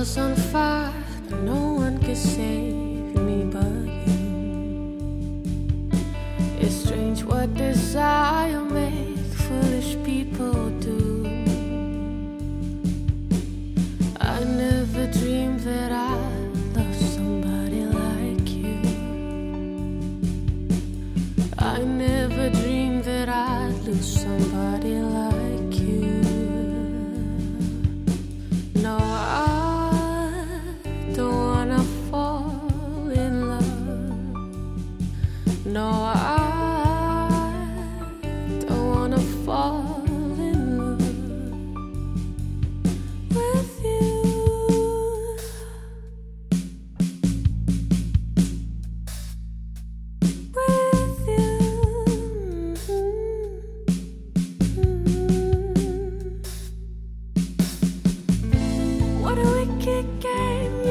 was on fire, but no one could save me but you. It's strange what desire makes foolish people do. I never dreamed that I'd love somebody like you. I never dreamed that I'd lose somebody like you. No, I don't wanna fall in love. No, I don't wanna fall in love with you. With you. What a wicked game